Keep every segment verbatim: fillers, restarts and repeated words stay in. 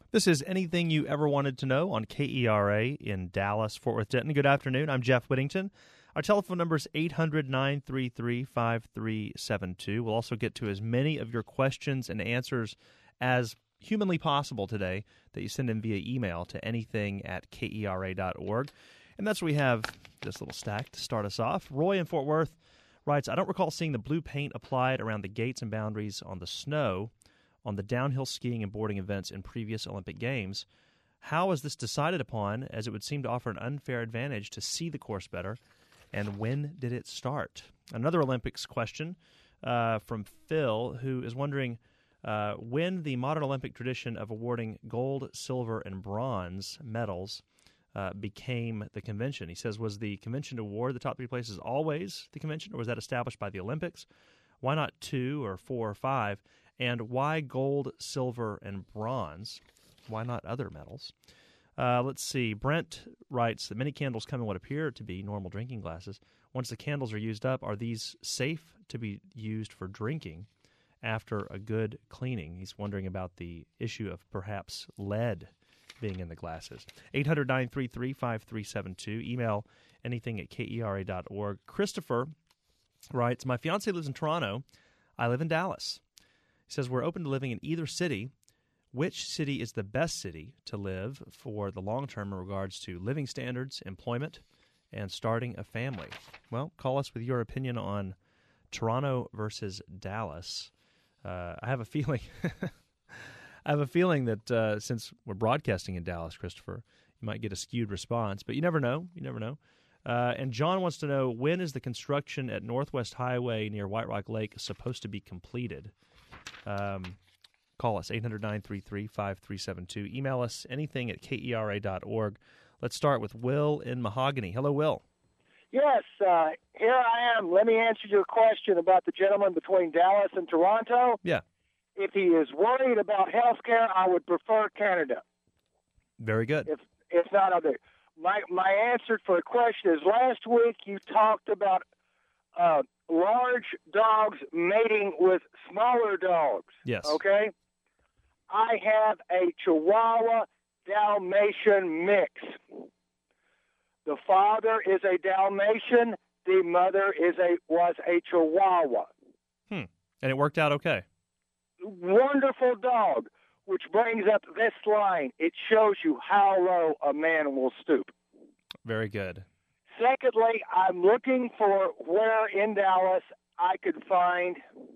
This is Anything You Ever Wanted to Know on K E R A in Dallas, Fort Worth, Denton. Good afternoon. I'm Jeff Whittington. Our telephone number is eight hundred, nine three three, five three seven two. We'll also get to as many of your questions and answers as humanly possible today that you send in via email to anything at K E R A dot org. And that's where we have this little stack to start us off. Roy in Fort Worth writes, I don't recall seeing the blue paint applied around the gates and boundaries on the snow on the downhill skiing and boarding events in previous Olympic Games. How is this decided upon, as it would seem to offer an unfair advantage to see the course better, and when did it start? Another Olympics question uh, from Phil, who is wondering uh, when the modern Olympic tradition of awarding gold, silver, and bronze medals uh, became the convention. He says, was the convention to award the top three places always the convention, or was that established by the Olympics? Why not two or four or five? And why gold, silver, and bronze? Why not other medals? Uh, let's see. Brent writes that many candles come in what appear to be normal drinking glasses. Once the candles are used up, are these safe to be used for drinking after a good cleaning? He's wondering about the issue of perhaps lead being in the glasses. eight hundred, nine three three, five three seven two. Email anything at K E R A dot org. Christopher writes, my fiancé lives in Toronto. I live in Dallas. He says, we're open to living in either city. Which city is the best city to live for the long term in regards to living standards, employment, and starting a family? Well, call us with your opinion on Toronto versus Dallas. Uh, I have a feeling I have a feeling that uh, since we're broadcasting in Dallas, Christopher, you might get a skewed response, but you never know. You never know. Uh, and John wants to know, when is the construction at Northwest Highway near White Rock Lake supposed to be completed? Um, call us, eight hundred, nine three three, five three seven two. Email us anything at K E R A dot org. Let's start with Will in Mahogany. Hello, Will. Yes, uh, here I am. Let me answer your question about the gentleman between Dallas and Toronto. Yeah. If he is worried about health care, I would prefer Canada. Very good. If if not, I'll do it. My, my answer for the question is, last week you talked about uh, large dogs mating with smaller dogs. Yes. Okay? I have a Chihuahua Dalmatian mix. The father is a Dalmatian. The mother is a was a Chihuahua. Hmm. And it worked out okay. Wonderful dog, which brings up this line. It shows you how low a man will stoop. Very good. Secondly, I'm looking for where in Dallas I could find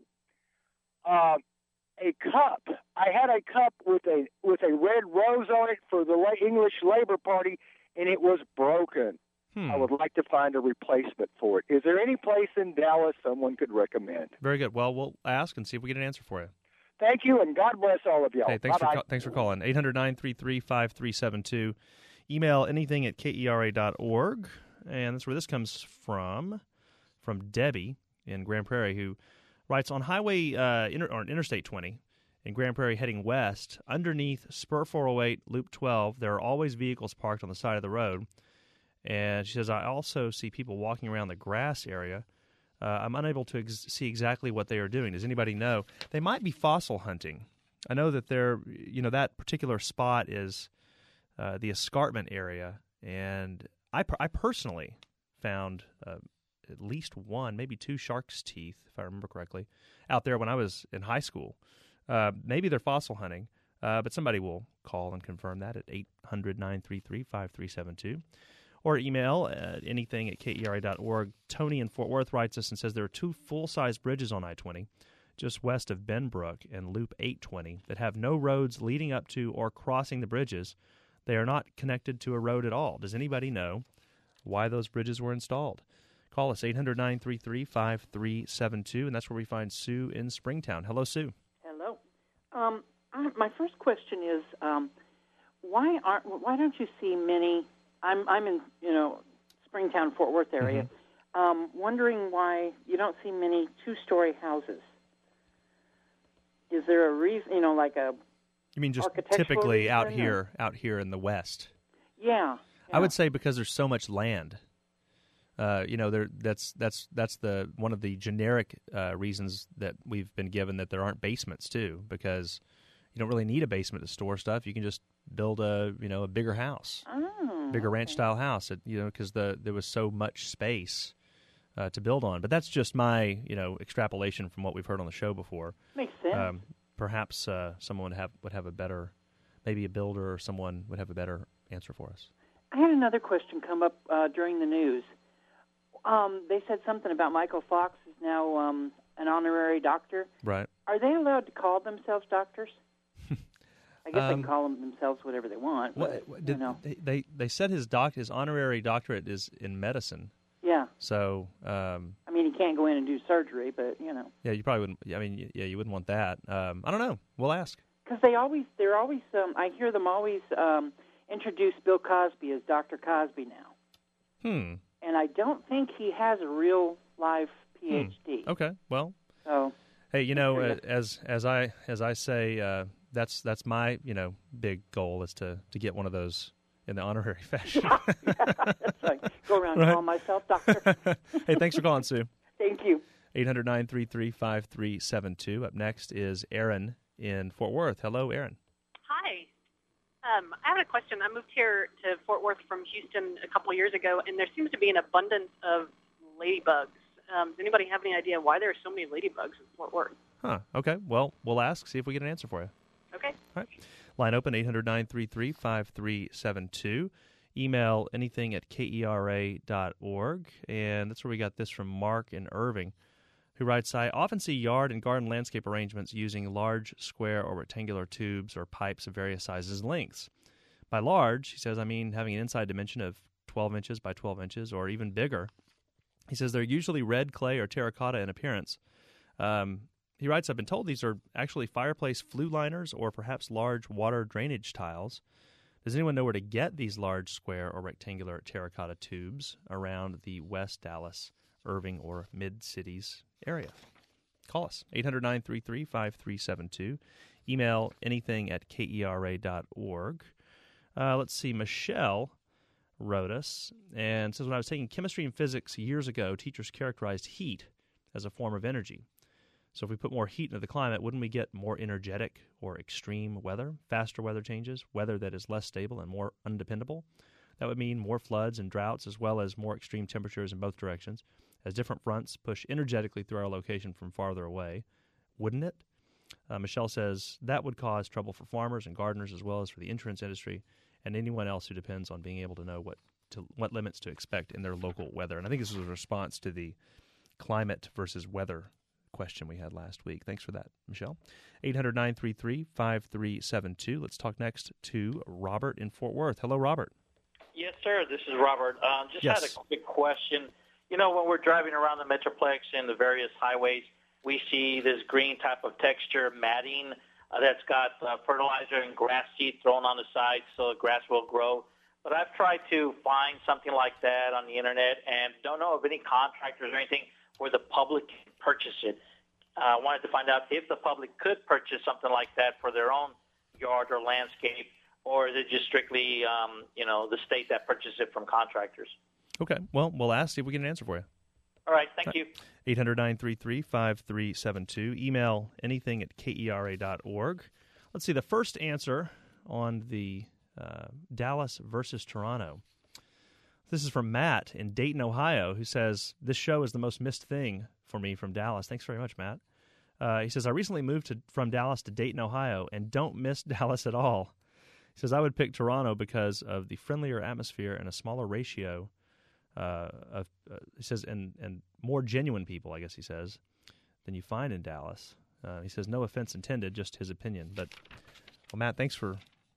uh, a cup. I had a cup with a with a red rose on it for the English Labor Party, and it was broken. Hmm. I would like to find a replacement for it. Is there any place in Dallas someone could recommend? Very good. Well, we'll ask and see if we get an answer for you. Thank you, and God bless all of y'all. Hey, thanks Bye-bye. for thanks for calling. eight hundred, nine three three, five three seven two. Email anything at K E R A dot org. And that's where this comes from, from Debbie in Grand Prairie, who writes, on Highway uh, inter, or Interstate twenty in Grand Prairie heading west, underneath Spur four oh eight, Loop twelve, there are always vehicles parked on the side of the road. And she says, I also see people walking around the grass area. Uh, I'm unable to ex- see exactly what they are doing. Does anybody know? They might be fossil hunting. I know that they're, you know, that particular spot is uh, the escarpment area, and I, per- I personally found uh, at least one, maybe two shark's teeth, if I remember correctly, out there when I was in high school. Uh, maybe they're fossil hunting, uh, but somebody will call and confirm that at eight hundred, nine three three, five three seven two. Or email at anything at K E R A dot org. Tony in Fort Worth writes us and says there are two full-size bridges on I twenty just west of Benbrook and Loop eight twenty that have no roads leading up to or crossing the bridges. They are not connected to a road at all. Does anybody know why those bridges were installed? Call us, eight hundred, nine three three, five three seven two, and that's where we find Sue in Springtown. Hello, Sue. Hello. Um, I, my first question is, um, why aren't why don't you see many? I'm I'm in you know Springtown, Fort Worth area. Mm-hmm. Um, wondering why you don't see many two-story houses. Is there a reason? You know, like a you mean just typically out here, or? out here in the West? Yeah, yeah. I would say because there's so much land. Uh, you know, there that's that's that's the one of the generic uh, reasons that we've been given that there aren't basements too, because you don't really need a basement to store stuff. You can just build a you know a bigger house, Oh, bigger okay. ranch style house. It, you know, because the there was so much space uh, to build on. But that's just my you know extrapolation from what we've heard on the show before. Makes sense. Um, perhaps uh, someone would have would have a better, maybe a builder or someone would have a better answer for us. I had another question come up uh, during the news. Um, they said something about Michael Fox is now um, an honorary doctor. Right. Are they allowed to call themselves doctors? I guess they Um, can call them themselves whatever they want. But, What, what you did, know. they, they they said his doc his honorary doctorate is in medicine. Yeah. So um, I mean, he can't go in and do surgery, but, you know. yeah, you probably wouldn't. I mean, yeah, you wouldn't want that. Um, I don't know. We'll ask. Because they always, they're always, um, I hear them always um, introduce Bill Cosby as Doctor Cosby now. Hmm. And I don't think he has a real life P H D. Hmm. Okay. Well. So. Hey, you know, Sure, uh, as as I as I say, uh, that's that's my you know big goal is to, to get one of those in the honorary fashion. Yeah, that's right. Go around Right. calling myself doctor. Hey, thanks for calling, Sue. Thank you. eight hundred nine three three five three seven two. Up next is Aaron in Fort Worth. Hello, Aaron. Hi. Um, I have a question. I moved here to Fort Worth from Houston a couple years ago, and there seems to be an abundance of ladybugs. Um, does anybody have any idea why there are so many ladybugs in Fort Worth? Huh. Okay. Well, we'll ask, see if we get an answer for you. Okay. All right. Line open, eight hundred nine three three five three seven two. Email anything at K E R A dot org. And that's where we got this from Mark in Irving, who writes, I often see yard and garden landscape arrangements using large square or rectangular tubes or pipes of various sizes and lengths. By large, he says, I mean having an inside dimension of twelve inches by twelve inches or even bigger. He says they're usually red, clay, or terracotta in appearance. Um, he writes, I've been told these are actually fireplace flue liners or perhaps large water drainage tiles. Does anyone know where to get these large square or rectangular terracotta tubes around the West Dallas, Irving, or Mid-Cities area? Call us, eight hundred nine three three five three seven two. Email anything at K E R A dot org. Uh, let's see, Michelle wrote us and says, when I was taking chemistry and physics years ago, teachers characterized heat as a form of energy. So if we put more heat into the climate, wouldn't we get more energetic or extreme weather, faster weather changes, weather that is less stable and more undependable? That would mean more floods and droughts as well as more extreme temperatures in both directions as different fronts push energetically through our location from farther away, wouldn't it? Uh, Michelle says that would cause trouble for farmers and gardeners as well as for the insurance industry and anyone else who depends on being able to know what to what limits to expect in their local weather. And I think this was a response to the climate versus weather question we had last week. Thanks for that, Michelle. eight hundred nine three three five three seven two. Let's talk next to Robert in Fort Worth. Hello, Robert. Yes, sir. This is Robert. Um, just Yes. had a quick question. You know, when we're driving around the Metroplex and the various highways, we see this green type of texture matting uh, that's got uh, fertilizer and grass seed thrown on the sides so the grass will grow. But I've tried to find something like that on the internet and don't know of any contractors or anything where the public can purchase it. I uh, wanted to find out if the public could purchase something like that for their own yard or landscape, or is it just strictly, um, you know, the state that purchases it from contractors? Okay. Well, we'll ask, see if we get an answer for you. All right. Thank you. eight hundred nine three three five three seven two. Email anything at K E R A dot org. Let's see, the first answer on the uh, Dallas versus Toronto. This is from Matt in Dayton, Ohio, who says, this show is the most missed thing for me from Dallas. Thanks very much, Matt. Uh, he says, I recently moved to, from Dallas to Dayton, Ohio, and don't miss Dallas at all. He says, I would pick Toronto because of the friendlier atmosphere and a smaller ratio uh, of, uh, he says, and, and more genuine people, I guess he says, than you find in Dallas. Uh, he says, no offense intended, just his opinion. But, well, Matt, thanks for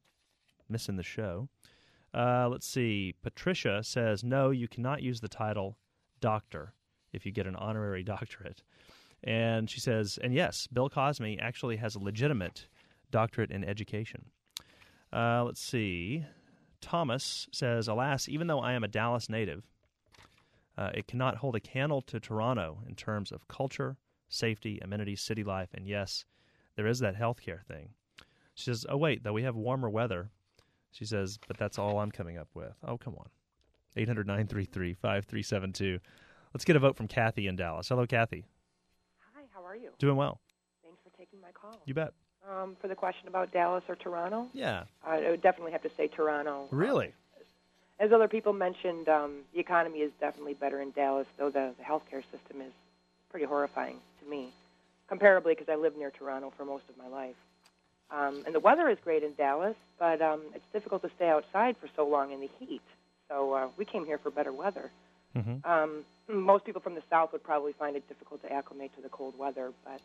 missing the show. Uh, let's see. Patricia says, no, you cannot use the title doctor if you get an honorary doctorate. And she says, and yes, Bill Cosby actually has a legitimate doctorate in education. Uh, let's see. Thomas says, alas, even though I am a Dallas native, uh, it cannot hold a candle to Toronto in terms of culture, safety, amenities, city life, and yes, there is that healthcare thing. She says, oh, wait, though we have warmer weather. She says, but that's all I'm coming up with. Oh, come on. eight hundred nine three three five three seven two. Let's get a vote from Kathy in Dallas. Hello, Kathy. Hi, how are you? Doing well. Thanks for taking my call. You bet. um, for the question about Dallas or Toronto. Yeah. I would definitely have to say Toronto. Really? Um, as other people mentioned, um, the economy is definitely better in Dallas, though the, the healthcare system is pretty horrifying to me, comparably because I lived near Toronto for most of my life. Um, and the weather is great in Dallas, but um, it's difficult to stay outside for so long in the heat. So uh, we came here for better weather. Mm-hmm. Um, most people from the South would probably find it difficult to acclimate to the cold weather, but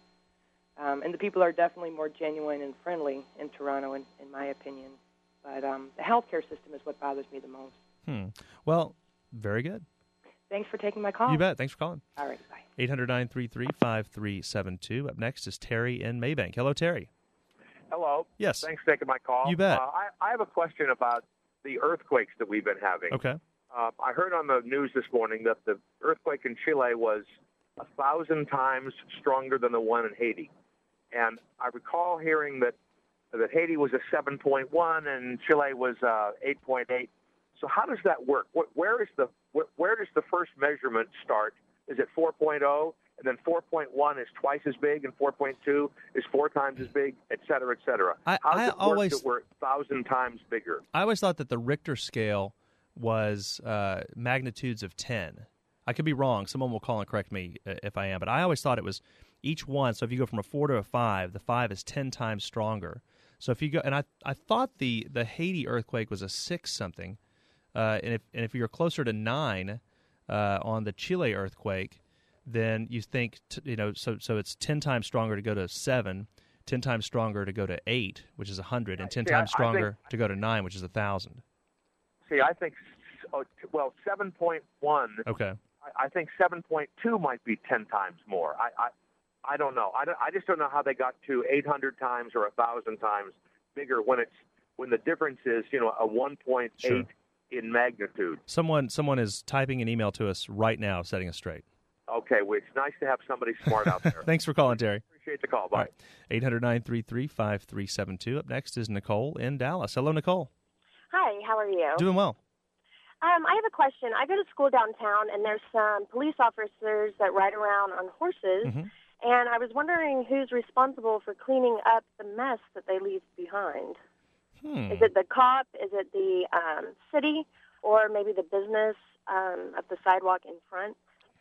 um, and the people are definitely more genuine and friendly in Toronto, in, in my opinion. But um, the healthcare system is what bothers me the most. Hmm. Well, very good. Thanks for taking my call. You bet. Thanks for calling. All right, bye. eight hundred, nine three three, five three seven two. Up next is Terry in Maybank. Hello, Terry. Hello. Yes. Thanks for taking my call. You bet. Uh, I, I have a question about the earthquakes that we've been having. Okay. Uh, I heard on the news this morning that the earthquake in Chile was a thousand times stronger than the one in Haiti. And I recall hearing that that Haiti was a seven point one and Chile was uh, eight point eight. So how does that work? Wh- Where is the wh- where does the first measurement start? Is it four point oh, and then four point one is twice as big, and four point two is four times as big, et cetera, et cetera? I, How does I it work always that we're a thousand times bigger? I always thought that the Richter scale was uh, magnitudes of ten. I could be wrong. Someone will call and correct me uh, if I am, but I always thought it was each one. So if you go from a four to a five, the five is ten times stronger. So if you go, and I I thought the, the Haiti earthquake was a six something, uh, and if and if you're closer to nine uh, on the Chile earthquake, then you think t- you know so so it's ten times stronger to go to seven, ten times stronger to go to eight, which is a hundred, and ten See, times I- I think- stronger to go to nine, which is a thousand. See, I think, oh, t- well, seven point one, Okay. I, I think seven point two might be ten times more. I, I, I don't know. I, don't, I just don't know how they got to eight hundred times or one thousand times bigger when it's when the difference is, you know, a one point eight Sure. in magnitude. Someone someone is typing an email to us right now, setting us straight. Okay, well, it's nice to have somebody smart out there. Thanks for calling, Terry. Appreciate the call. Bye. eight hundred, nine three three, five three seven two. Up next is Nicole in Dallas. Hello, Nicole. Hi, how are you? Doing well. Um, I have a question. I go to school downtown, and there's some police officers that ride around on horses, Mm-hmm. and I was wondering who's responsible for cleaning up the mess that they leave behind. Hmm. Is it the cop? Is it the um, city? Or maybe the business um, of the sidewalk in front?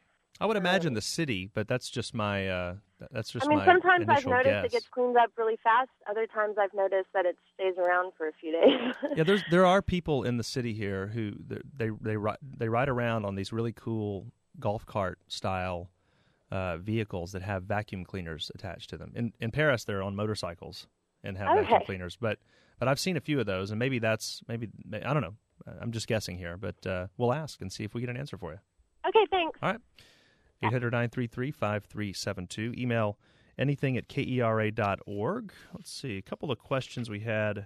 I would imagine the city, but that's just my uh, that's just I mean, my sometimes I've initial noticed guess. it gets cleaned up really fast. Other times I've noticed that it stays around for a few days. Yeah, there's there are people in the city here who they they they, ri- they ride around on these really cool golf cart style uh, vehicles that have vacuum cleaners attached to them. In in Paris, they're on motorcycles and have Okay. vacuum cleaners. But but I've seen a few of those, and maybe that's maybe I don't know. I'm just guessing here, but uh, we'll ask and see if we get an answer for you. Okay, thanks. All right. eight hundred, nine three three, five three seven two. Email anything at K E R A dot org. Let's see. A couple of questions we had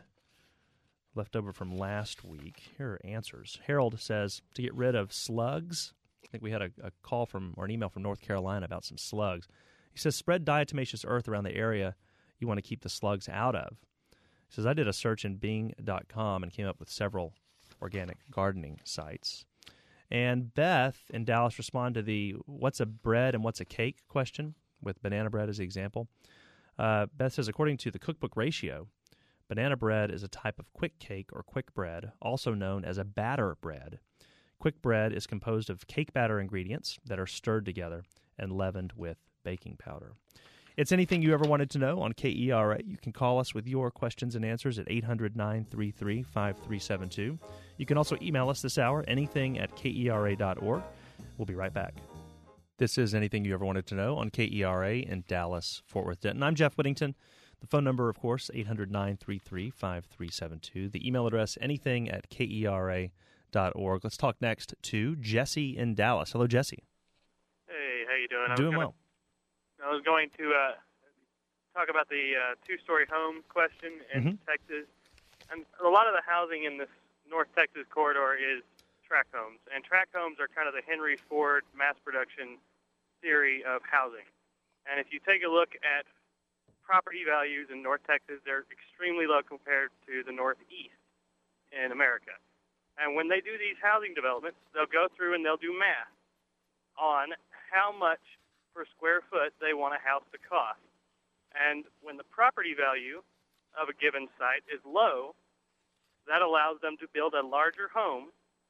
left over from last week. Here are answers. Harold says to get rid of slugs. I think we had a, a call from or an email from North Carolina about some slugs. He says spread diatomaceous earth around the area you want to keep the slugs out of. He says I did a search in Bing dot com and came up with several organic gardening sites. And Beth in Dallas responded to the what's a bread and what's a cake question with banana bread as the example. Uh, Beth says, according to the cookbook ratio, banana bread is a type of quick cake or quick bread, also known as a batter bread. Quick bread is composed of cake batter ingredients that are stirred together and leavened with baking powder. It's anything you ever wanted to know on K E R A. You can call us with your questions and answers at eight hundred, nine three three, five three seven two. You can also email us this hour, anything at K E R A dot org. We'll be right back. This is Anything You Ever Wanted to Know on K E R A in Dallas, Fort Worth, Denton. I'm Jeff Whittington. The phone number, of course, eight hundred, nine three three, five three seven two. The email address, anything at K E R A dot org. Let's talk next to Jesse in Dallas. Hello, Jesse. Hey, how you doing? I Doing was gonna, well. I was going to uh, talk about the uh, two-story home question in Mhm. Texas. And a lot of the housing in this North Texas corridor is tract homes. And tract homes are kind of the Henry Ford mass production theory of housing. And if you take a look at property values in North Texas, they're extremely low compared to the Northeast in America. And when they do these housing developments, they'll go through and they'll do math on how much per square foot they want a house to cost. And when the property value of a given site is low, that allows them to build a larger home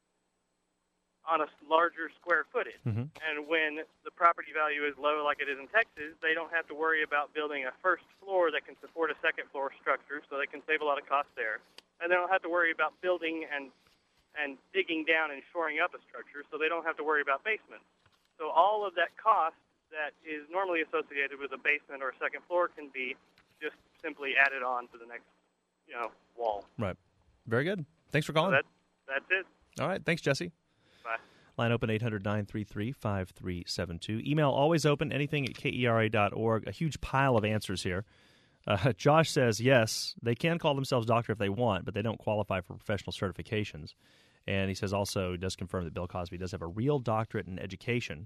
on a larger square footage. Mm-hmm. And when the property value is low, like it is in Texas, they don't have to worry about building a first floor that can support a second floor structure, so they can save a lot of cost there. And they don't have to worry about building and and digging down and shoring up a structure, so they don't have to worry about basements. So all of that cost that is normally associated with a basement or a second floor can be just simply added on to the next, you know, wall. Right. Very good. Thanks for calling. So that's, that's it. All right. Thanks, Jesse. Bye. Line open, eight hundred, nine three three, five three seven two. Email always open, anything at K E R A dot org. A huge pile of answers here. Uh, Josh says, yes, they can call themselves doctor if they want, but they don't qualify for professional certifications. And he says also, he does confirm that Bill Cosby does have a real doctorate in education.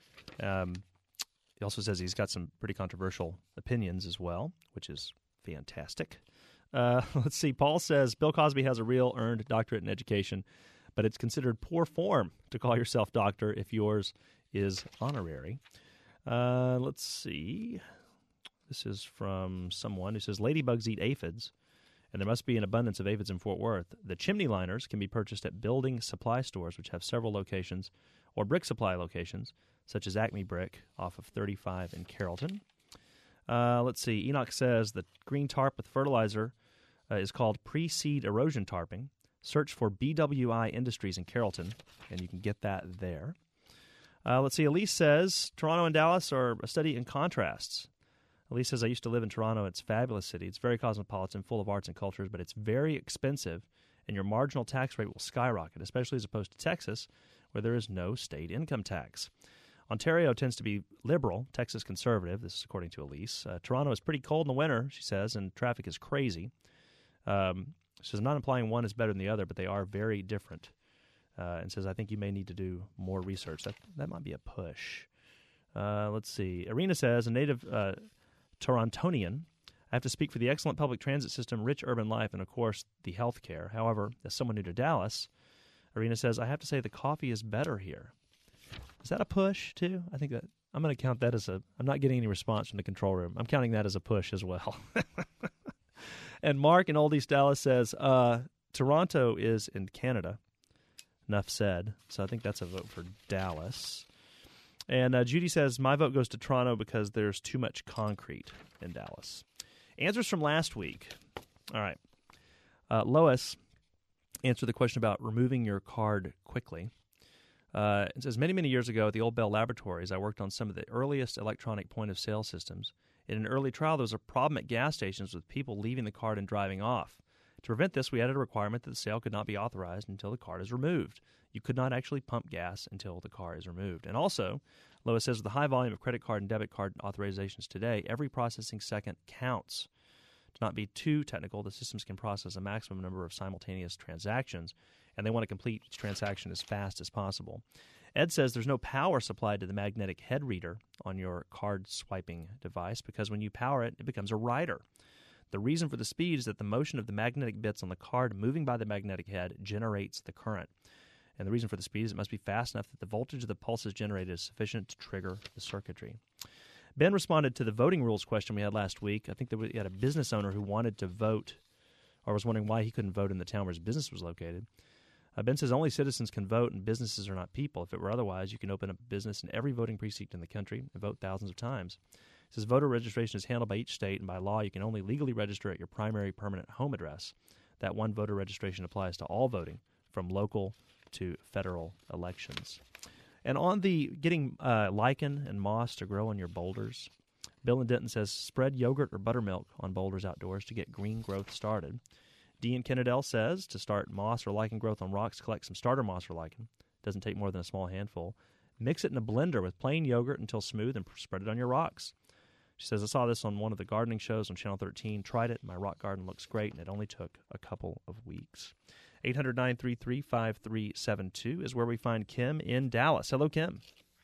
Um, he also says he's got some pretty controversial opinions as well, which is fantastic. Uh, let's see. Paul says Bill Cosby has a real earned doctorate in education, but it's considered poor form to call yourself doctor if yours is honorary. Uh, let's see. This is from someone who says ladybugs eat aphids, and there must be an abundance of aphids in Fort Worth. The chimney liners can be purchased at building supply stores, which have several locations, or brick supply locations, such as Acme Brick off of thirty-five in Carrollton. Uh, let's see. Enoch says the green tarp with fertilizer uh, is called pre-seed erosion tarping. Search for B W I Industries in Carrollton, and you can get that there. Uh, let's see. Elise says Toronto and Dallas are a study in contrasts. Elise says, I used to live in Toronto. It's a fabulous city. It's very cosmopolitan, full of arts and cultures, but it's very expensive, and your marginal tax rate will skyrocket, especially as opposed to Texas, where there is no state income tax. Ontario tends to be liberal, Texas conservative. This is according to Elise. Uh, Toronto is pretty cold in the winter, she says, and traffic is crazy. Um, she says, I'm not implying one is better than the other, but they are very different. Uh, and says, I think you may need to do more research. That that might be a push. Uh, let's see. Irina says, a native uh, Torontonian, I have to speak for the excellent public transit system, rich urban life, and, of course, the health care. However, as someone new to Dallas, Irina says, I have to say the coffee is better here. Is that a push, too? I think that I'm going to count that as a – I'm not getting any response from the control room. I'm counting that as a push as well. And Mark in Old East Dallas says, uh, Toronto is in Canada. Enough said. So I think that's a vote for Dallas. And uh, Judy says, my vote goes to Toronto because there's too much concrete in Dallas. Answers from last week. All right. Uh, Lois answered the question about removing your card quickly. Uh, it says, many, many years ago at the Old Bell Laboratories, I worked on some of the earliest electronic point-of-sale systems. In an early trial, there was a problem at gas stations with people leaving the card and driving off. To prevent this, we added a requirement that the sale could not be authorized until the card is removed. You could not actually pump gas until the car is removed. And also, Lois says, with the high volume of credit card and debit card authorizations today, every processing second counts. To not be too technical, the systems can process a maximum number of simultaneous transactions, and they want to complete each transaction as fast as possible. Ed says there's no power supplied to the magnetic head reader on your card swiping device because when you power it, it becomes a writer. The reason for the speed is that the motion of the magnetic bits on the card moving by the magnetic head generates the current. And the reason for the speed is it must be fast enough that the voltage of the pulses generated is sufficient to trigger the circuitry. Ben responded to the voting rules question we had last week. I think that we had a business owner who wanted to vote or was wondering why he couldn't vote in the town where his business was located. Uh, Ben says only citizens can vote and businesses are not people. If it were otherwise, you can open up a business in every voting precinct in the country and vote thousands of times. It says voter registration is handled by each state, and by law, you can only legally register at your primary permanent home address. That one voter registration applies to all voting, from local to federal elections. And on the getting uh, lichen and moss to grow on your boulders, Bill in Denton says spread yogurt or buttermilk on boulders outdoors to get green growth started. Dee in Kennedale says to start moss or lichen growth on rocks, collect some starter moss or lichen. Doesn't take more than a small handful. Mix it in a blender with plain yogurt until smooth and spread it on your rocks. She says, I saw this on one of the gardening shows on Channel thirteen, tried it, my rock garden looks great, and it only took a couple of weeks. eight hundred, nine three three, five three seven two is where we find Kim in Dallas. Hello, Kim.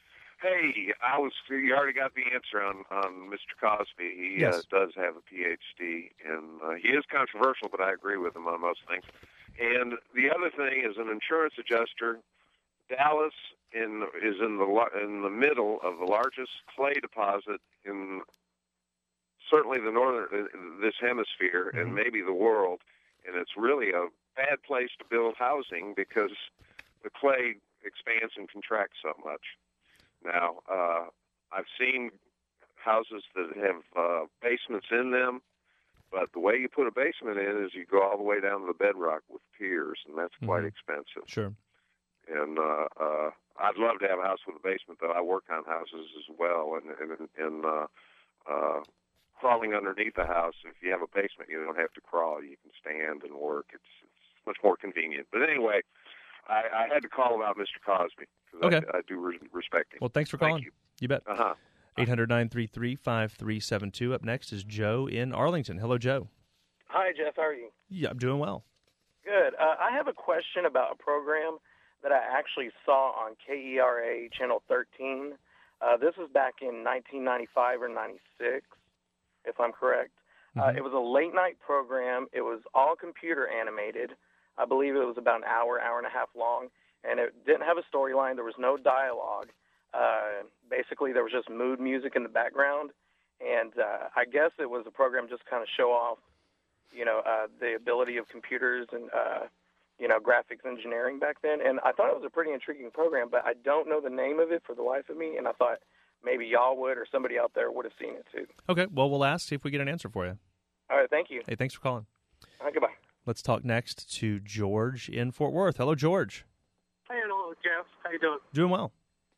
Hey, I was. You already got the answer on, on Mister Cosby. He yes. uh, does have a P H D, and uh, he is controversial, but I agree with him on most things. And the other thing is an insurance adjuster. Dallas in, is in the in the middle of the largest clay deposit in certainly the northern, this hemisphere, Mm-hmm. and maybe the world. And it's really a bad place to build housing because the clay expands and contracts so much. Now, uh, I've seen houses that have uh, basements in them, but the way you put a basement in is you go all the way down to the bedrock with piers, and that's quite Mhm. expensive. Sure. And uh, uh, I'd love to have a house with a basement, though. I work on houses as well, and and, and uh, uh, crawling underneath the house. If you have a basement, you don't have to crawl. You can stand and work. It's, it's much more convenient. But anyway, I, I had to call about Mister Cosby because Okay. I, I do re- respect him. Well, thanks for Thank calling. you. You bet. Uh huh. eight hundred, nine three three, five three seven two. Up next is Joe in Arlington. Hello, Joe. Hi, Jeff. How are you? Yeah, I'm doing well. Good. Uh, I have a question about a program that I actually saw on K E R A Channel thirteen. Uh, this was back in nineteen ninety-five or ninety-six, if I'm correct. Uh, Mhm. it was a late-night program. It was all computer animated. I believe it was about an hour, hour and a half long, and it didn't have a storyline. There was no dialogue. Uh, basically, there was just mood music in the background, and uh, I guess it was a program just kind of show off, you know, uh, the ability of computers and, uh, you know, graphics engineering back then. And I thought it was a pretty intriguing program, but I don't know the name of it for the life of me, and I thought maybe y'all would or somebody out there would have seen it too. Okay, well, we'll ask, see if we get an answer for you. All right, thank you. Hey, thanks for calling. All right, goodbye. Let's talk next to George in Fort Worth. Hello, George. Hi, hello, Jeff. How you doing? Doing well.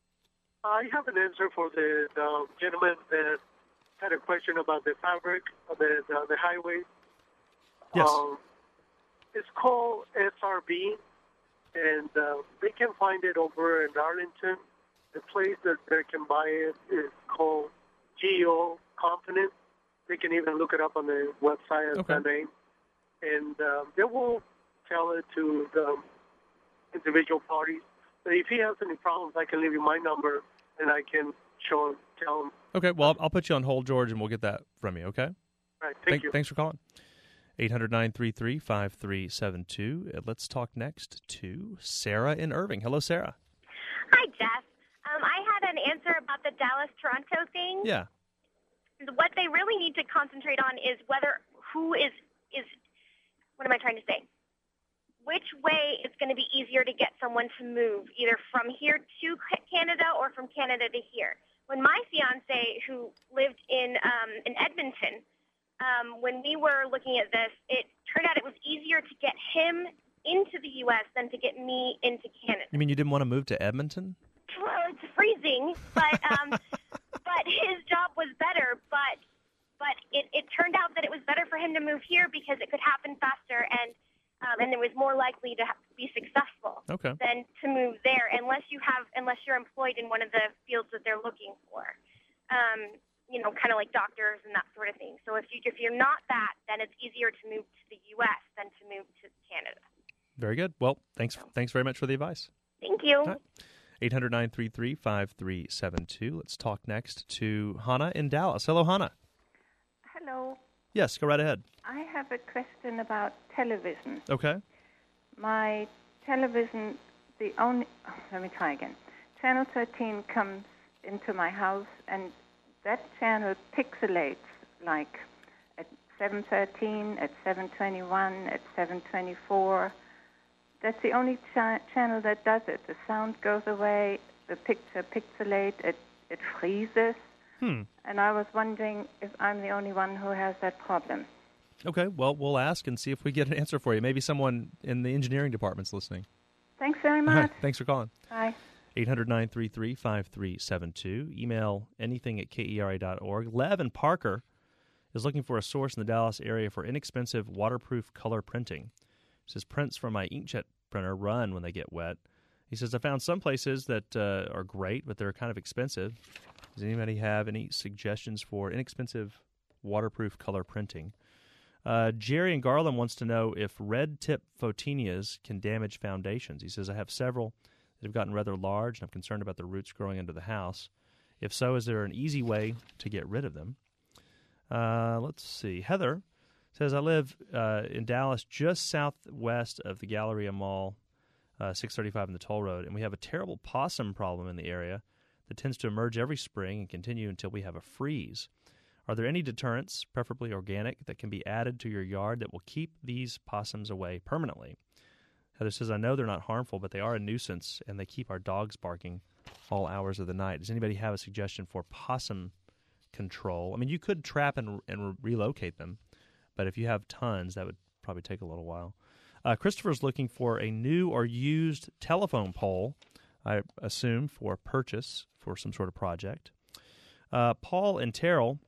I have an answer for the, the gentleman that had a question about the fabric of the, the, the highway. Yes. Um, it's called S R B, and uh, they can find it over in Arlington. The place that they can buy it is called Geo Confidence. They can even look it up on the website as Okay. that name. And uh, they will tell it to the individual parties. But if he has any problems, I can leave you my number, and I can show him, tell him. Okay, well, I'll, I'll put you on hold, George, and we'll get that from you, okay? All right, thank Thank- you. Thanks for calling. eight hundred, nine three three, five three seven two. Uh, Let's talk next to Sarah in Irving. Hello, Sarah. Hi, Jeff. Um, I had an answer about the Dallas-Toronto thing. Yeah. What they really need to concentrate on is whether who is is. What am I trying to say? Which way is going to be easier to get someone to move, either from here to Canada or from Canada to here? When my fiance, who lived in um, in Edmonton, um, when we were looking at this, it turned out it was easier to get him into the U S than to get me into Canada. You mean you didn't want to move to Edmonton? Well, it's freezing, but um, but his job was better. But but it, it turned out that it was better for him to move here because it could happen faster and um, and it was more likely to ha- be successful Okay. than to move there unless you have unless you're employed in one of the fields that they're looking for. Um, you know, kind of like doctors and that sort of thing. So if you if you're not that, then it's easier to move to the U S than to move to Canada. Very good. Well, thanks thanks very much for the advice. Thank you. All right. eight hundred, nine three three, five three seven two. Let's talk next to Hannah in Dallas. Hello, Hannah. Hello. Yes, go right ahead. I have a question about television. Okay. My television, the only, oh, let me try again. Channel thirteen comes into my house, and that channel pixelates like at seven thirteen, at seven twenty-one, at seven twenty-four. That's the only cha- channel that does it. The sound goes away, the picture pixelates, it, it freezes. Hmm. And I was wondering if I'm the only one who has that problem. Okay, well, we'll ask and see if we get an answer for you. Maybe someone in the engineering department's listening. Thanks very All much. right, thanks for calling. Bye. eight hundred, nine three three, five three seven two. Email anything at K E R A dot org. Lev in Parker is looking for a source in the Dallas area for inexpensive waterproof color printing. He says, prints from my inkjet printer run when they get wet. He says, I found some places that uh, are great, but they're kind of expensive. Does anybody have any suggestions for inexpensive waterproof color printing? Uh, Jerry in Garland wants to know if red tip photinias can damage foundations. He says, I have several that have gotten rather large, and I'm concerned about the roots growing into the house. If so, is there an easy way to get rid of them? Uh, let's see. Heather says, I live uh, in Dallas just southwest of the Galleria Mall, uh, six thirty-five in the toll road, and we have a terrible possum problem in the area that tends to emerge every spring and continue until we have a freeze. Are there any deterrents, preferably organic, that can be added to your yard that will keep these possums away permanently? Heather says, I know they're not harmful, but they are a nuisance, and they keep our dogs barking all hours of the night. Does anybody have a suggestion for possum control? I mean, you could trap and, and relocate them, but if you have tons, that would probably take a little while. Uh, Christopher's looking for a new or used telephone pole, I assume, for purchase for some sort of project. Uh, Paul in Terrell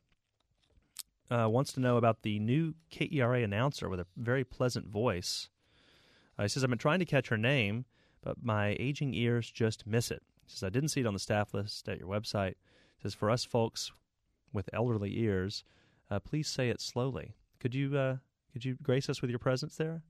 uh, wants to know about the new K E R A announcer with a very pleasant voice. Uh, he says, I've been trying to catch her name, but my aging ears just miss it. He says, I didn't see it on the staff list at your website. He says, for us folks with elderly ears, uh, please say it slowly. Could you uh, could you grace us with your presence there?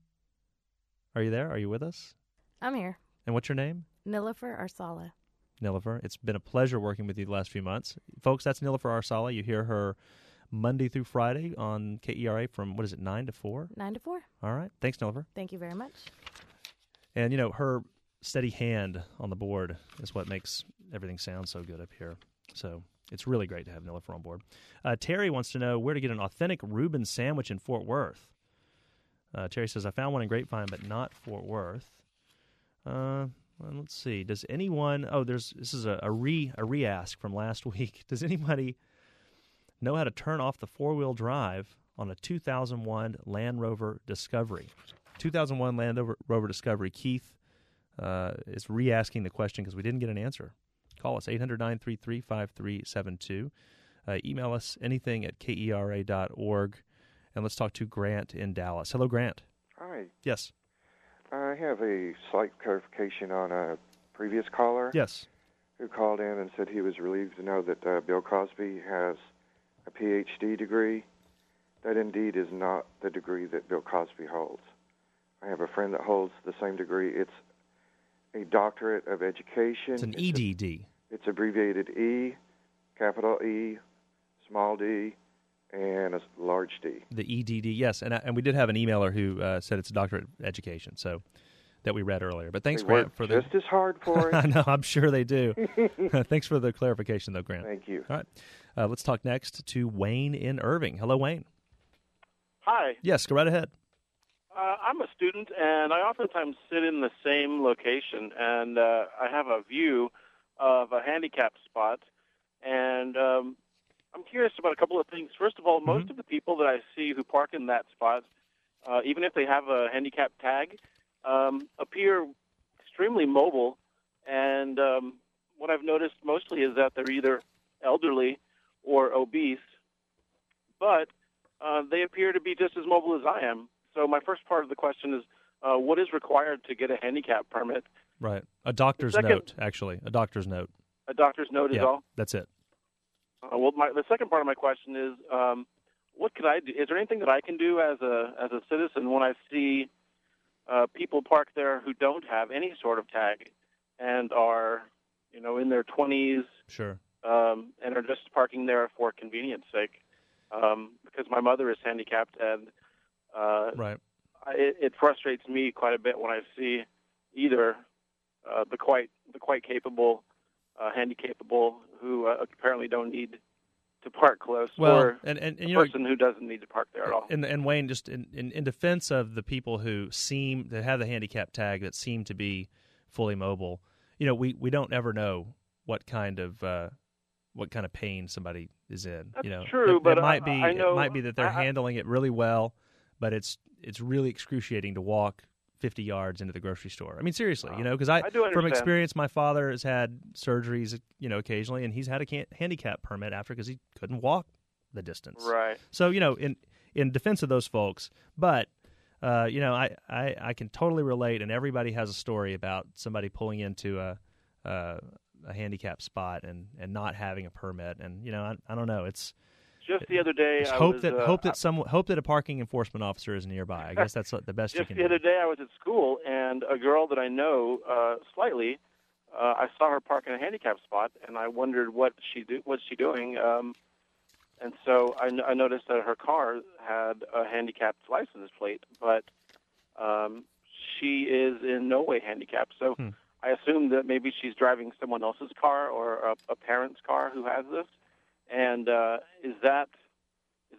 Are you there? Are you with us? I'm here. And what's your name? Nilofer Arsala. Nilofer. It's been a pleasure working with you the last few months. Folks, that's Nilofer Arsala. You hear her Monday through Friday on K E R A from, what is it, nine to four? nine to four. All right. Thanks, Nilofer. Thank you very much. And, you know, her steady hand on the board is what makes everything sound so good up here. So it's really great to have Nilofer on board. Uh, Terry wants to know where to get an authentic Reuben sandwich in Fort Worth. Uh, Terry says, I found one in Grapevine, but not Fort Worth. Uh, well, let's see. Does anyone... Oh, there's this is a, a re a re-ask from last week. Does anybody know how to turn off the four-wheel drive on a two thousand one Land Rover Discovery? two thousand one Land Rover, Rover Discovery. Keith uh, is re-asking the question because we didn't get an answer. Call us, eight hundred, nine three three, five three seven two. Uh, email us anything at K E R A dot org. And let's talk to Grant in Dallas. Hello, Grant. Hi. Yes. I have a slight clarification on a previous caller. Yes. Who called in and said he was relieved to know that uh, Bill Cosby has a P H D degree. That indeed is not the degree that Bill Cosby holds. I have a friend that holds the same degree. It's a doctorate of education. It's an E D D. It's abbreviated E, capital E, small d, and a large D. The E D D, yes. And I, and we did have an emailer who uh, said it's a doctorate of education, so that we read earlier. But thanks, they Grant, work for the... just as hard for it. I know, I'm sure they do. Thanks for the clarification, though, Grant. Thank you. All right. Uh, let's talk next to Wayne in Irving. Hello, Wayne. Hi. Yes, go right ahead. Uh, I'm a student, and I oftentimes sit in the same location, and uh, I have a view of a handicap spot, and um, I'm curious about a couple of things. First of all, most mm-hmm. of the people that I see who park in that spot, uh, even if they have a handicap tag, um, appear extremely mobile, and um, what I've noticed mostly is that they're either elderly or obese, but uh, they appear to be just as mobile as I am. So my first part of the question is, uh, what is required to get a handicap permit? Right. A doctor's second, note, actually. A doctor's note. A doctor's note is yeah, all? That's it. Uh, well, my, the second part of my question is, um, what could I do? Is there anything that I can do as a as a citizen when I see uh, people park there who don't have any sort of tag and are, you know, in their twenties, sure, um, and are just parking there for convenience sake? Um, because my mother is handicapped, and uh, right, I, it, it frustrates me quite a bit when I see either uh, the quite the quite capable uh, handicapable who uh, apparently don't need to park close, well, or and, and, and a you know, person who doesn't need to park there at all. And, and Wayne, just in, in, in defense of the people who seem that have the handicap tag that seem to be fully mobile, you know, we, we don't ever know what kind of uh, what kind of pain somebody is in. That's you know, true, it, but it might I, be I know, it might be that they're I, handling it really well, but it's it's really excruciating to walk fifty yards into the grocery store. I mean, seriously, you know, because I, I do from understand. experience, my father has had surgeries, you know, occasionally, and he's had a can- handicap permit after because he couldn't walk the distance. Right. So, you know, in in defense of those folks, but uh, you know, I, I, I can totally relate, and everybody has a story about somebody pulling into a a, a handicap spot and, and not having a permit, and you know, I, I don't know, it's. Just the other day, Just I hope was, that uh, hope that some hope that a parking enforcement officer is nearby. I guess that's what the best you Just can the do. other day, I was at school, and a girl that I know uh, slightly, uh, I saw her park in a handicap spot, and I wondered what she do, what's she doing. Um, and so I, I noticed that her car had a handicapped license plate, but um, she is in no way handicapped. So hmm. I assumed that maybe she's driving someone else's car or a, a parent's car who has this. And uh, is that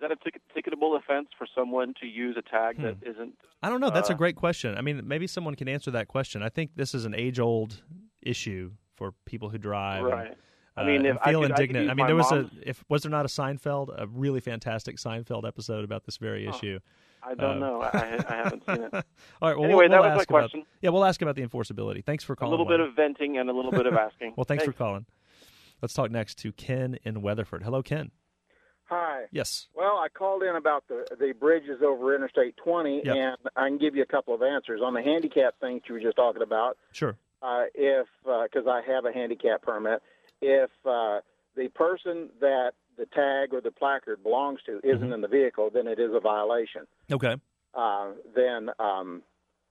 that a ticket, ticketable offense for someone to use a tag Hmm. that isn't? I don't know. That's uh, a great question. I mean, maybe someone can answer that question. I think this is an age-old issue for people who drive. Right. And, I mean, uh, if and I feel could- I could indignant. use I mean, my there was mom's- a. If was there not a Seinfeld, a really fantastic Seinfeld episode about this very Huh. issue? I don't Um, know. I, I haven't seen it. All right. Well, Anyway, we'll, that we'll was my ask about- question. yeah, we'll ask about the enforceability. Thanks for A calling. little bit Wayne. of venting and a little bit of asking. Well, thanks, Thanks. for calling. Let's talk next to Ken in Weatherford. Hello, Ken. Hi. Yes. Well, I called in about the the bridges over Interstate twenty, Yep. and I can give you a couple of answers on the handicap thing that you were just talking about. Sure. Uh, if because I have a handicap permit, if uh, the person that the tag or the placard belongs to isn't Mm-hmm. in the vehicle, then it is a violation. Okay. Uh, then um,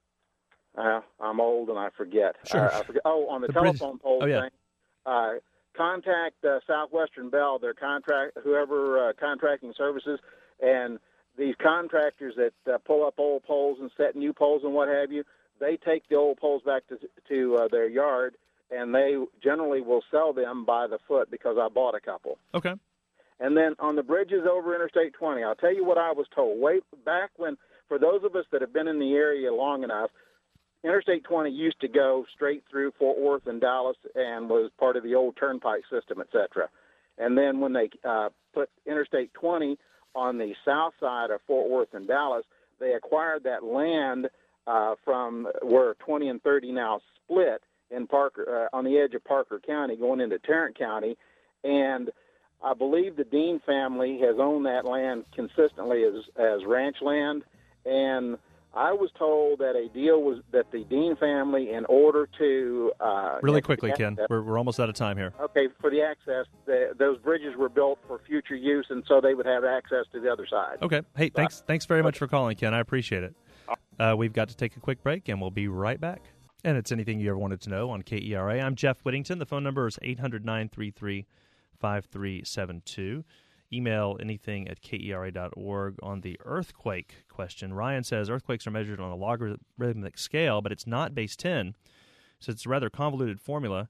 uh, I'm old and I forget. Sure. Uh, I forget. Oh, on the, The bridge- telephone pole oh, yeah. thing. Uh, contact uh, Southwestern Bell, their contract, whoever uh, contracting services, and these contractors that uh, pull up old poles and set new poles and what have you. They take the old poles back to to uh, their yard, and they generally will sell them by the foot because I bought a couple. Okay. And then on the bridges over Interstate twenty, I'll tell you what I was told. Way back when, for those of us that have been in the area long enough, Interstate twenty used to go straight through Fort Worth and Dallas and was part of the old turnpike system, et cetera. And then when they uh, put Interstate twenty on the south side of Fort Worth and Dallas, they acquired that land uh, from where twenty and thirty now split in Parker, uh, on the edge of Parker County, going into Tarrant County, and I believe the Dean family has owned that land consistently as as ranch land, and I was told that a deal was that the Dean family, in order to uh, Really quickly, access- Ken. We're, we're almost out of time here. Okay, for the access, the, those bridges were built for future use, and so they would have access to the other side. Okay. Hey, thanks. Thanks very much for calling, Ken. I appreciate it. Uh, we've got to take a quick break, and we'll be right back. And it's anything you ever wanted to know on K E R A. I'm Jeff Whittington. The phone number is eight hundred, nine three three, five three seven two. Email anything at K E R A dot org on the earthquake question. Ryan says earthquakes are measured on a logarithmic scale, but it's not base ten, so it's a rather convoluted formula.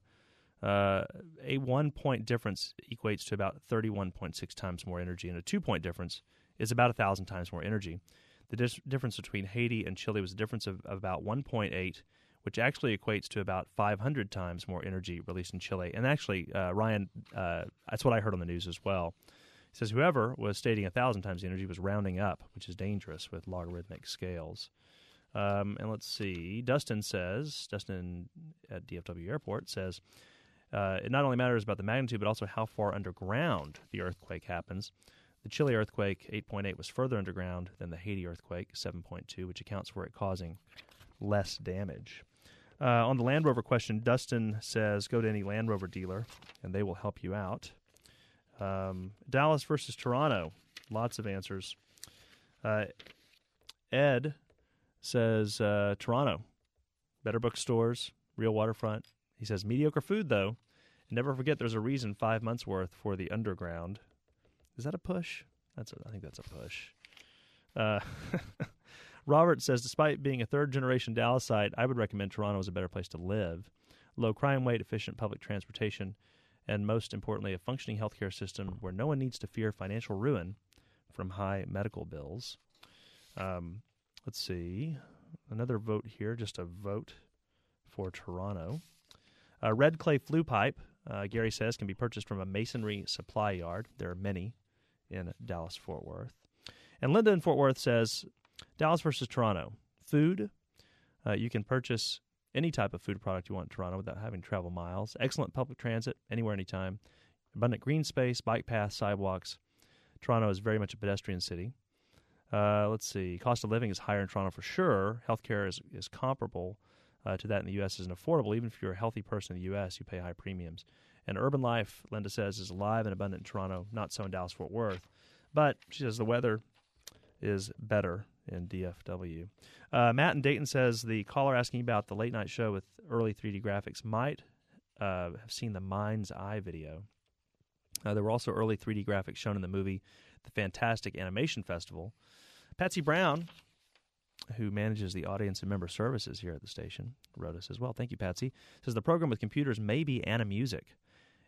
Uh, a one-point difference equates to about thirty-one point six times more energy, and a two-point difference is about one thousand times more energy. The dis- difference between Haiti and Chile was a difference of, of about one point eight, which actually equates to about five hundred times more energy released in Chile. And actually, uh, Ryan, uh, that's what I heard on the news as well. He says whoever was stating one thousand times the energy was rounding up, which is dangerous with logarithmic scales. Um, and let's see. Dustin says, Dustin at D F W Airport says, uh, it not only matters about the magnitude, but also how far underground the earthquake happens. The Chile earthquake, eight point eight, was further underground than the Haiti earthquake, seven point two, which accounts for it causing less damage. Uh, on the Land Rover question, Dustin says, go to any Land Rover dealer, and they will help you out. Um, Dallas versus Toronto, lots of answers. Uh, Ed says uh, Toronto, better bookstores, real waterfront. He says mediocre food, though. And never forget there's a reason five months' worth for the underground. Is that a push? That's a, I think that's a push. Uh, Robert says, despite being a third-generation Dallasite, I would recommend Toronto as a better place to live. Low crime rate, efficient public transportation, and most importantly, a functioning healthcare system where no one needs to fear financial ruin from high medical bills. Um, let's see. Another vote here, just a vote for Toronto. Uh, red clay flue pipe, uh, Gary says, can be purchased from a masonry supply yard. There are many in Dallas-Fort Worth. And Linda in Fort Worth says, Dallas versus Toronto. Food, uh, you can purchase any type of food product you want in Toronto without having to travel miles. Excellent public transit, anywhere, anytime. Abundant green space, bike paths, sidewalks. Toronto is very much a pedestrian city. Uh, let's see. Cost of living is higher in Toronto for sure. Healthcare is, is comparable uh, to that in the U S Isn't affordable. Even if you're a healthy person in the U S, you pay high premiums. And urban life, Linda says, is alive and abundant in Toronto, not so in Dallas-Fort Worth. But she says the weather is better in D F W. Uh, Matt in Dayton says the caller asking about the late night show with early three D graphics might uh, have seen the Mind's Eye video. Uh, there were also early three D graphics shown in the movie The Fantastic Animation Festival. Patsy Brown, who manages the audience and member services here at the station, wrote us as well. Thank you, Patsy. Says the program with computers may be Animusic.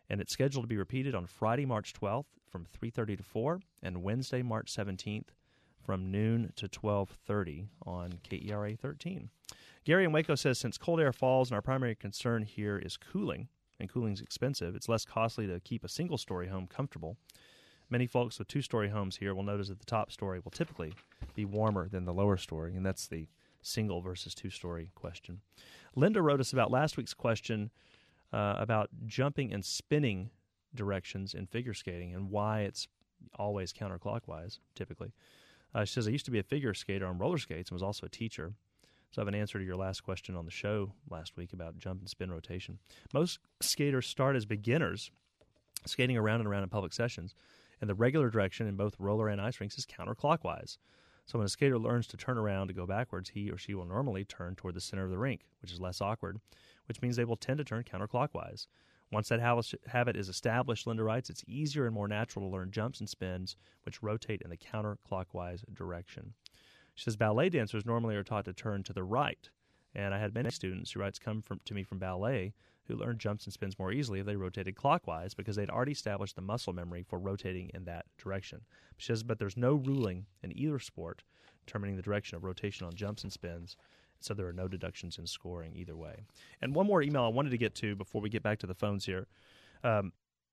And it's scheduled to be repeated on Friday, March twelfth from three thirty to four, and Wednesday, March seventeenth from noon to twelve thirty on K E R A thirteen. Gary in Waco says, since cold air falls and our primary concern here is cooling, and cooling's expensive, it's less costly to keep a single-story home comfortable. Many folks with two-story homes here will notice that the top story will typically be warmer than the lower story, and that's the single versus two-story question. Linda wrote us about last week's question uh, about jumping and spinning directions in figure skating and why it's always counterclockwise, typically. Uh, she says, I used to be a figure skater on roller skates and was also a teacher. So I have an answer to your last question on the show last week about jump and spin rotation. Most skaters start as beginners, skating around and around in public sessions, and the regular direction in both roller and ice rinks is counterclockwise. So when a skater learns to turn around to go backwards, he or she will normally turn toward the center of the rink, which is less awkward, which means they will tend to turn counterclockwise. Once that habit is established, Linda writes, it's easier and more natural to learn jumps and spins, which rotate in the counterclockwise direction. She says ballet dancers normally are taught to turn to the right, and I had many students who writes come from, to me from ballet who learned jumps and spins more easily if they rotated clockwise because they'd already established the muscle memory for rotating in that direction. She says, but there's no ruling in either sport determining the direction of rotation on jumps and spins, so there are no deductions in scoring either way. And one more email I wanted to get to before we get back to the phones here. Um,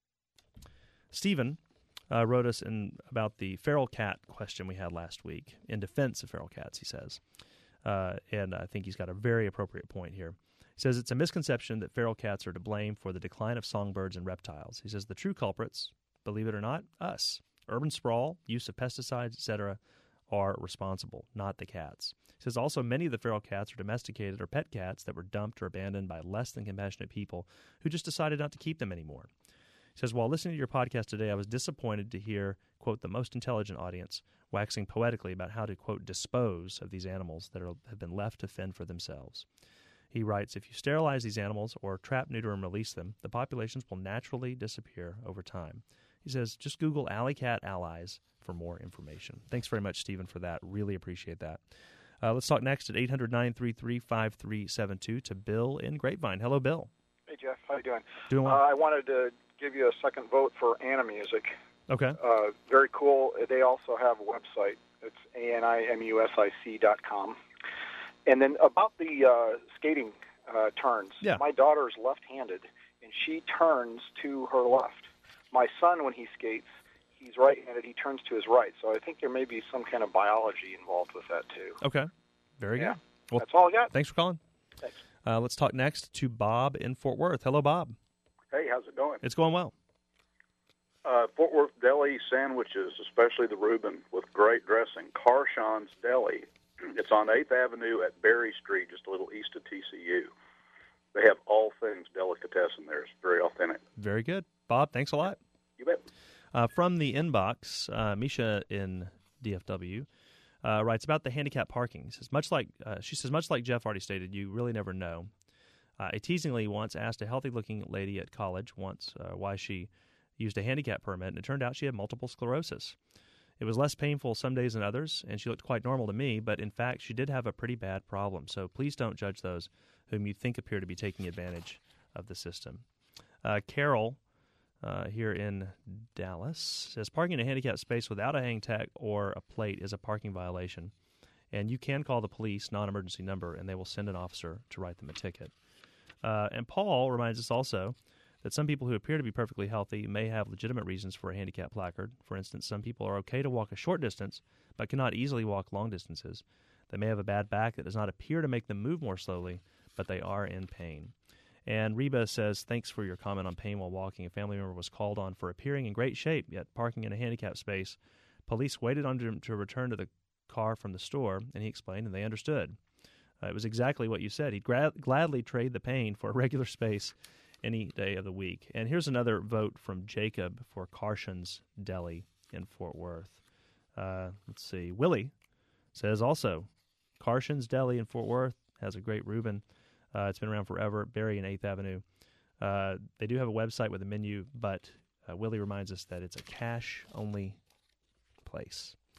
Stephen Uh, wrote us in about the feral cat question we had last week in defense of feral cats, he says. Uh, and I think he's got a very appropriate point here. He says it's a misconception that feral cats are to blame for the decline of songbirds and reptiles. He says the true culprits, believe it or not, us. Urban sprawl, use of pesticides, et cetera, are responsible, not the cats. He says also many of the feral cats are domesticated or pet cats that were dumped or abandoned by less than compassionate people who just decided not to keep them anymore. He says, while listening to your podcast today, I was disappointed to hear, quote, the most intelligent audience waxing poetically about how to, quote, dispose of these animals that are, have been left to fend for themselves. He writes, if you sterilize these animals or trap, neuter, and release them, the populations will naturally disappear over time. He says, just Google Alley Cat Allies for more information. Thanks very much, Stephen, for that. Really appreciate that. Uh, let's talk next at eight hundred, nine three three, five three seven two to Bill in Grapevine. Hello, Bill. Hey, Jeff. How you doing? Doing well. Uh, I wanted to give you a second vote for Animusic. Okay. Uh, very cool. They also have a website. It's A N I M U S I C dot com. And then about the uh, skating uh, turns, yeah. My daughter is left-handed, and she turns to her left. My son, when he skates, he's right-handed. He turns to his right. So I think there may be some kind of biology involved with that, too. Okay. Very yeah. good. Well, that's all I got. Thanks for calling. Thanks. Uh, let's talk next to Bob in Fort Worth. Hello, Bob. Hey, how's it going? It's going well. Uh, Fort Worth Deli sandwiches, especially the Reuben, with great dressing. Carshawn's Deli. It's on eighth Avenue at Berry Street, just a little east of T C U. They have all things delicatessen there. It's very authentic. Very good. Bob, thanks a lot. You bet. Uh, from the inbox, uh, Misha in D F W uh, writes about the handicap parking. He says, much like, uh, she says, much like Jeff already stated, you really never know. Uh, I teasingly once asked a healthy-looking lady at college once uh, why she used a handicap permit, and it turned out she had multiple sclerosis. It was less painful some days than others, and she looked quite normal to me, but in fact she did have a pretty bad problem. So please don't judge those whom you think appear to be taking advantage of the system. Uh, Carol, uh, here in Dallas, says parking in a handicapped space without a hang tag or a plate is a parking violation, and you can call the police non-emergency number, and they will send an officer to write them a ticket. Uh, and Paul reminds us also that some people who appear to be perfectly healthy may have legitimate reasons for a handicap placard. For instance, some people are okay to walk a short distance but cannot easily walk long distances. They may have a bad back that does not appear to make them move more slowly, but they are in pain. And Reba says, thanks for your comment on pain while walking. A family member was called on for appearing in great shape, yet parking in a handicapped space. Police waited on him to return to the car from the store, and he explained, and they understood. Uh, it was exactly what you said. He'd gra- gladly trade the pain for a regular space any day of the week. And here's another vote from Jacob for Carson's Deli in Fort Worth. Uh, let's see. Willie says also, Carson's Deli in Fort Worth has a great Reuben. Uh, it's been around forever. Berry and eighth Avenue. Uh, they do have a website with a menu, but uh, Willie reminds us that it's a cash-only place.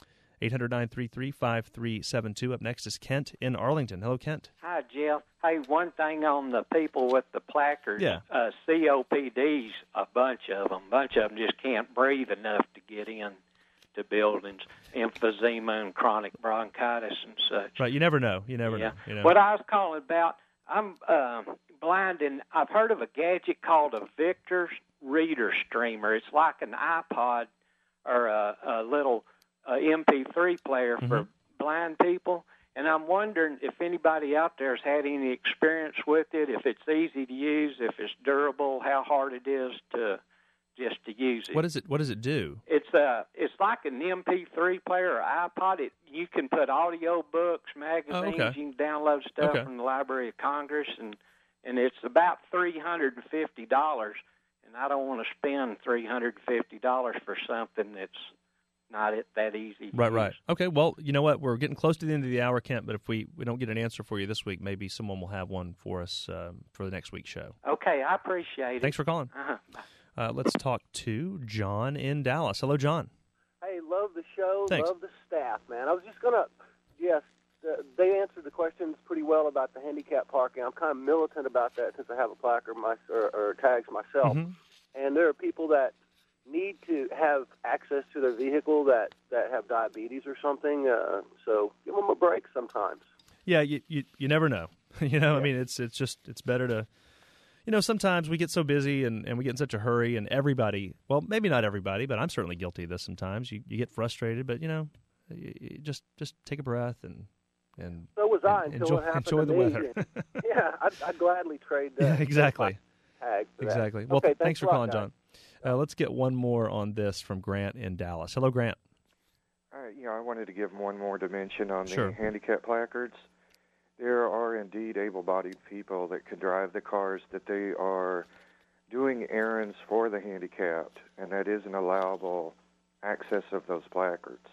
eight hundred, nine three three, five three seven two. Up next is Kent in Arlington. Hello, Kent. Hi, Jeff. Hey, one thing on the people with the placards. Yeah. Uh, C O P Ds, a bunch of them. A bunch of them just can't breathe enough to get in to buildings. Emphysema and chronic bronchitis and such. Right, you never know. You never yeah. know. You know. What I was calling about, I'm uh, blind, and I've heard of a gadget called a Victor Reader Streamer. It's like an iPod or a, a little uh, M P three player for Mm-hmm. blind people. And I'm wondering if anybody out there has had any experience with it, if it's easy to use, if it's durable, how hard it is to just to use it. What does it What does it do? It's uh, it's like an M P three player or iPod. It you can put audio books, magazines. Oh, okay. You can download stuff Okay. from the Library of Congress, and and it's about three hundred and fifty dollars. And I don't want to spend three hundred and fifty dollars for something that's not it that easy. to Right, use. right. Okay, well, you know what? We're getting close to the end of the hour, Kent, but if we, we don't get an answer for you this week, maybe someone will have one for us um, for the next week's show. Okay, I appreciate it. Thanks for calling. Uh-huh. Uh, let's talk to John in Dallas. Hello, John. Hey, love the show. Thanks. Love the staff, man. I was just going to, yes, uh, they answered the questions pretty well about the handicap parking. I'm kind of militant about that since I have a placard my, or, or tags myself. Mhm. And there are people that need to have access to their vehicle that, that have diabetes or something. Uh, so give them a break sometimes. Yeah, you you, you never know. you know, I mean, it's it's just it's better to, you know, sometimes we get so busy and, and we get in such a hurry, and everybody, well, maybe not everybody, but I'm certainly guilty of this sometimes. You you get frustrated, but, you know, you, you just just take a breath and and So was I and until enjoy, it happened enjoy to the me. weather. yeah, I'd, I'd gladly trade that. Yeah, exactly. Tag for that. Exactly. Well, okay, th- thanks a for lot, calling, guys. John. Uh, let's get one more on this from Grant in Dallas. Hello, Grant. Uh, yeah, I wanted to give one more dimension on the Sure. handicap placards. There are indeed able-bodied people that can drive the cars that they are doing errands for the handicapped, and that is an allowable access of those placards.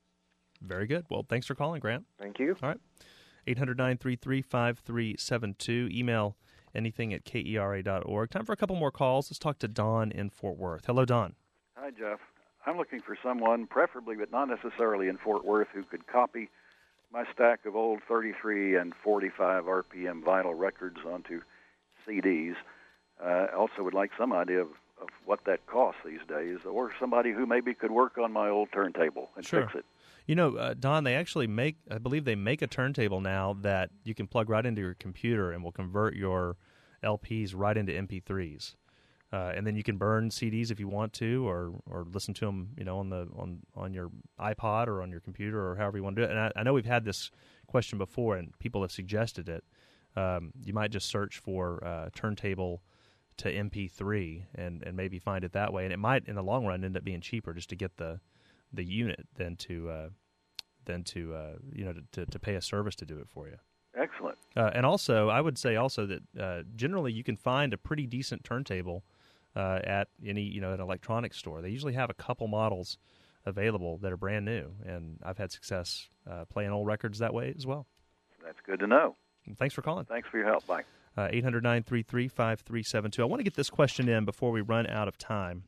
Very good. Well, thanks for calling, Grant. Thank you. All right. eight hundred, nine three three, five three seven two. Email anything at K E R A dot org. Time for a couple more calls. Let's talk to Don in Fort Worth. Hello, Don. Hi, Jeff. I'm looking for someone, preferably but not necessarily in Fort Worth, who could copy my stack of old thirty-three and forty-five R P M vinyl records onto C Ds. Uh, also would like some idea of, of what that costs these days, or somebody who maybe could work on my old turntable and Sure. fix it. You know, uh, Don, they actually make, I believe they make a turntable now that you can plug right into your computer and will convert your L Ps right into M P threes. Uh, and then you can burn C Ds if you want to, or, or listen to them, you know, on the on, on your iPod or on your computer or however you want to do it. And I, I know we've had this question before, and people have suggested it. Um, you might just search for uh, turntable to M P three and, and maybe find it that way. And it might, in the long run, end up being cheaper just to get the the unit than to uh, than to uh, you know to, to, to pay a service to do it for you. Excellent. Uh, and also, I would say also that uh, generally you can find a pretty decent turntable uh, at any you know an electronics store. They usually have a couple models available that are brand new, and I've had success uh, playing old records that way as well. That's good to know. Thanks for calling. Thanks for your help. Bye. Uh, eight hundred, nine three three, five three seven two. I want to get this question in before we run out of time.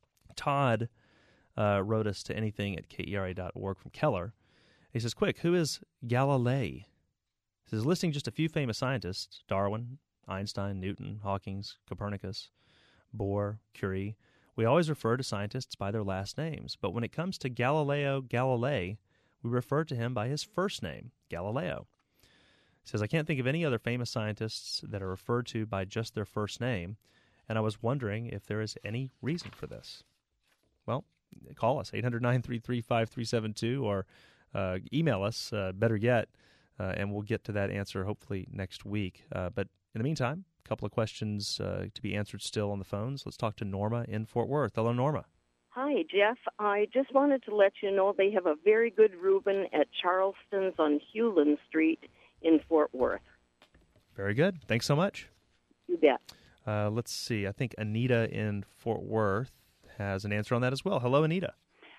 Todd uh, wrote us to anything at K E R A dot org from Keller. He says, quick, who is Galilei? He says, listing just a few famous scientists, Darwin, Einstein, Newton, Hawkins, Copernicus, Bohr, Curie. We always refer to scientists by their last names, but when it comes to Galileo Galilei, we refer to him by his first name, Galileo. He says, I can't think of any other famous scientists that are referred to by just their first name, and I was wondering if there is any reason for this. Well, call us, eight hundred, nine three three, five three seven two, or uh, email us, uh, better yet, uh, and we'll get to that answer hopefully next week. Uh, but in the meantime, a couple of questions uh, to be answered still on the phones. Let's talk to Norma in Fort Worth. Hello, Norma. Hi, Jeff. I just wanted to let you know they have a very good Reuben at Charleston's on Hewlin Street in Fort Worth. Very good. Thanks so much. You bet. Uh, let's see. I think Anita in Fort Worth has an answer on that as well. Hello, Anita.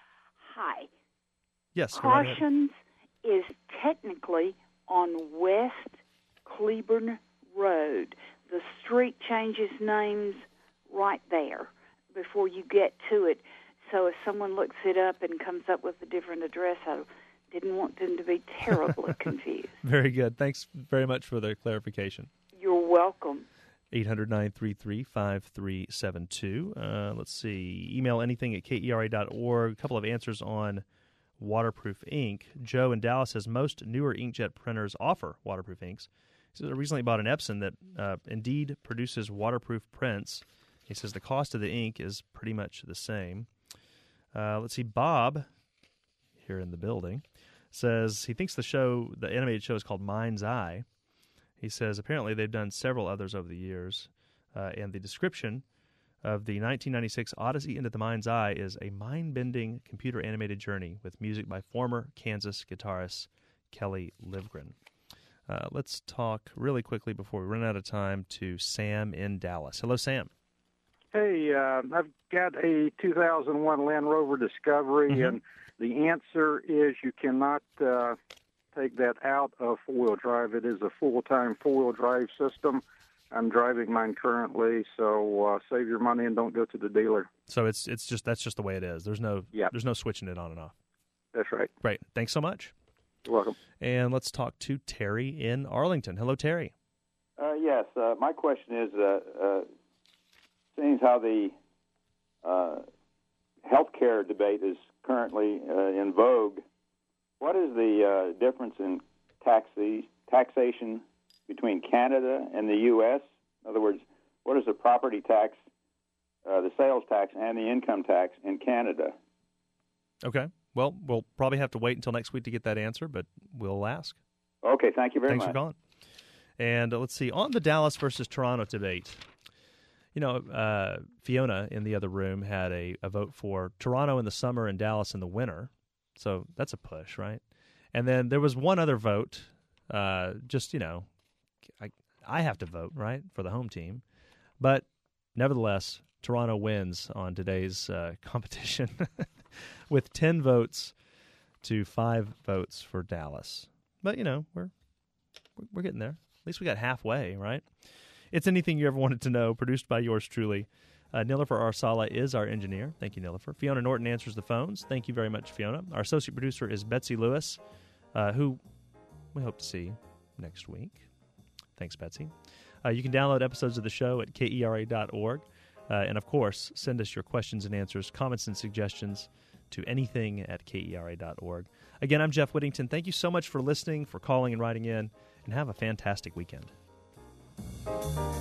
Hi. Yes. go right ahead. Cautions is technically on West Cleburne Road. The street changes names right there before you get to it. So if someone looks it up and comes up with a different address, I Didn't want them to be terribly confused. Very good. Thanks very much for the clarification. You're welcome. eight hundred, nine three three, five three seven two. Uh, let's see. Email anything at K E R A dot org. A couple of answers on waterproof ink. Joe in Dallas says most newer inkjet printers offer waterproof inks. He says I recently bought an Epson that uh, indeed produces waterproof prints. He says the cost of the ink is pretty much the same. Uh, let's see. Bob, here in the building, says he thinks the show, the animated show, is called Mind's Eye. He says apparently they've done several others over the years, uh, and the description of the nineteen ninety-six Odyssey into the Mind's Eye is a mind-bending computer-animated journey with music by former Kansas guitarist Kelly Livgren. Uh, let's talk really quickly before we run out of time to Sam in Dallas. Hello, Sam. Hey, uh, I've got a two thousand one Land Rover Discovery, Mm-hmm. and the answer is you cannot uh, take that out of four-wheel drive. It is a full-time four-wheel drive system. I'm driving mine currently, so uh, save your money and don't go to the dealer. So it's it's just that's just the way it is. There's no Yep. there's no switching it on and off. That's right. Great. Thanks so much. You're welcome. And let's talk to Terry in Arlington. Hello, Terry. Uh, yes, uh, my question is, uh, uh, seeing how the uh, healthcare debate is currently uh, in vogue, what is the uh, difference in taxi, taxation between Canada and the U S? In other words, what is the property tax, uh, the sales tax, and the income tax in Canada? Okay. Well, we'll probably have to wait until next week to get that answer, but we'll ask. Okay, thank you very Thanks much. for calling. And uh, let's see, on the Dallas versus Toronto debate, you know, uh, Fiona in the other room had a, a vote for Toronto in the summer and Dallas in the winter. So that's a push, right? And then there was one other vote, uh, just, you know, I, I have to vote, right, for the home team. But nevertheless, Toronto wins on today's uh, competition with ten votes to five votes for Dallas. But, you know, we're we're getting there. At least we got halfway, right? It's Anything You Ever Wanted to Know, produced by yours truly. Uh, Nilofer Arsala is our engineer. Thank you, Nilofer. Fiona Norton answers the phones. Thank you very much, Fiona. Our associate producer is Betsy Lewis, uh, who we hope to see next week. Thanks, Betsy. Uh, you can download episodes of the show at K E R A dot org. Uh, and, of course, send us your questions and answers, comments and suggestions to anything at K E R A dot org. Again, I'm Jeff Whittington. Thank you so much for listening, for calling and writing in, and have a fantastic weekend.